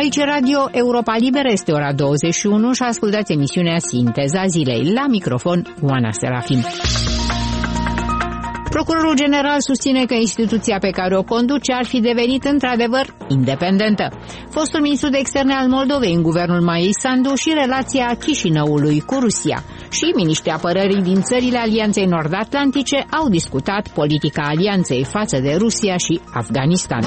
Aici Radio Europa Liberă, este ora 21 și ascultați emisiunea Sinteza Zilei. La microfon, Oana Serafim. Procurorul general susține că instituția pe care o conduce ar fi devenit într-adevăr independentă. Fostul ministru de externe al Moldovei în guvernul Maiei Sandu și relația Chișinăului cu Rusia. Și miniștrii apărării din țările Alianței Nord-Atlantice au discutat politica alianței față de Rusia și Afganistan.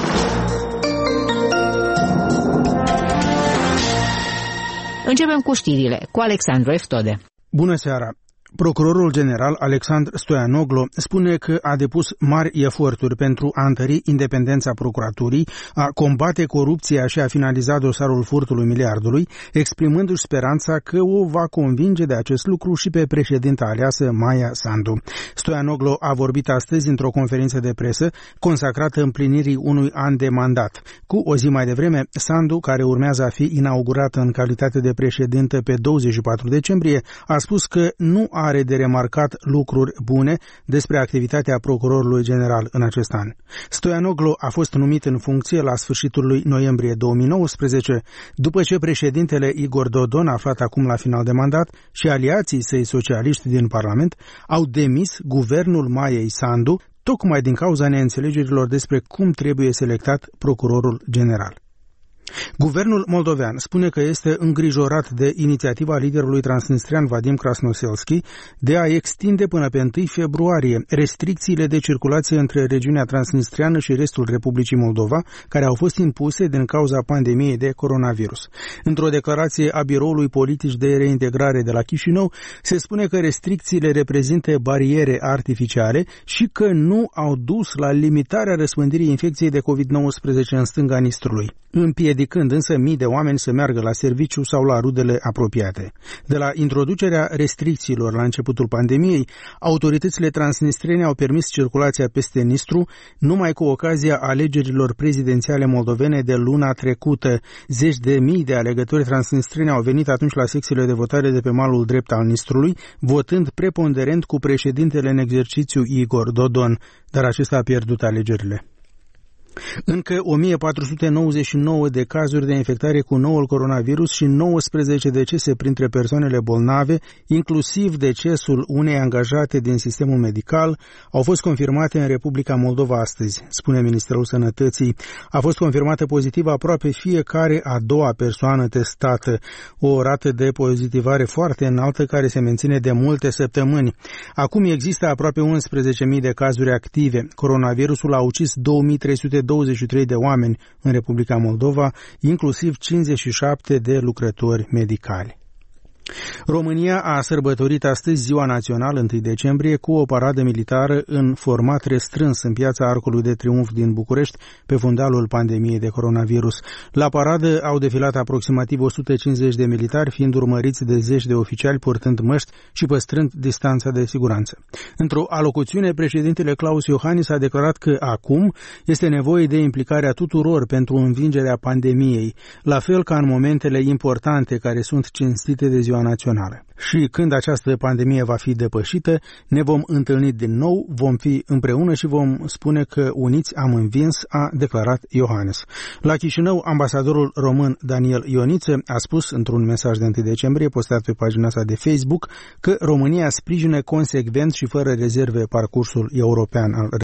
Începem cu știrile, cu Alexandru Eftode. Bună seara! Procurorul general Alexandru Stoianoglo spune că a depus mari eforturi pentru a întări independența procuraturii, a combate corupția și a finaliza dosarul furtului miliardului, exprimându-și speranța că o va convinge de acest lucru și pe președinta aleasă Maia Sandu. Stoianoglo a vorbit astăzi într-o conferință de presă consacrată împlinirii unui an de mandat. Cu o zi mai devreme, Sandu, care urmează a fi inaugurată în calitate de președintă pe 24 decembrie, a spus că nu are de remarcat lucruri bune despre activitatea procurorului general în acest an. Stoianoglo a fost numit în funcție la sfârșitul lui noiembrie 2019, după ce președintele Igor Dodon, aflat acum la final de mandat, și aliații săi socialiști din Parlament au demis guvernul Maiei Sandu, tocmai din cauza neînțelegerilor despre cum trebuie selectat procurorul general. Guvernul moldovean spune că este îngrijorat de inițiativa liderului transnistrian Vadim Krasnoselski de a extinde până pe 1 februarie restricțiile de circulație între regiunea transnistriană și restul Republicii Moldova, care au fost impuse din cauza pandemiei de coronavirus. Într-o declarație a Biroului Politici de Reintegrare de la Chișinău, se spune că restricțiile reprezintă bariere artificiale și că nu au dus la limitarea răspândirii infecției de COVID-19 în stânga Nistrului, împiedicând însă mii de oameni să meargă la serviciu sau la rudele apropiate. De la introducerea restricțiilor la începutul pandemiei, autoritățile transnistrene au permis circulația peste Nistru numai cu ocazia alegerilor prezidențiale moldovene de luna trecută. Zeci de mii de alegători transnistreni au venit atunci la secțiile de votare de pe malul drept al Nistrului, votând preponderent cu președintele în exercițiu Igor Dodon, dar acesta a pierdut alegerile. Încă 1499 de cazuri de infectare cu noul coronavirus și 19 decese printre persoanele bolnave, inclusiv decesul unei angajate din sistemul medical, au fost confirmate în Republica Moldova astăzi, spune Ministerul Sănătății. A fost confirmată pozitivă aproape fiecare a doua persoană testată, o rată de pozitivare foarte înaltă care se menține de multe săptămâni. Acum există aproape 11.000 de cazuri active. Coronavirusul a ucis 2323 de oameni în Republica Moldova, inclusiv 57 de lucrători medicali. România a sărbătorit astăzi Ziua Națională 1 decembrie cu o paradă militară în format restrâns în Piața Arcului de Triunf din București pe fundalul pandemiei de coronavirus. La paradă au defilat aproximativ 150 de militari, fiind urmăriți de zeci de oficiali purtând măști și păstrând distanța de siguranță. Într-o alocuțiune, președintele Klaus Iohannis a declarat că acum este nevoie de implicarea tuturor pentru învingerea pandemiei, la fel ca în momentele importante care sunt cinstite de Ziua Națională. Și când această pandemie va fi depășită, ne vom întâlni din nou, vom fi împreună și vom spune că uniți am învins, a declarat Iohannis. La Chișinău, ambasadorul român Daniel Ioniță a spus într-un mesaj de 1 decembrie postat pe pagina sa de Facebook că România sprijină consecvent și fără rezerve parcursul european al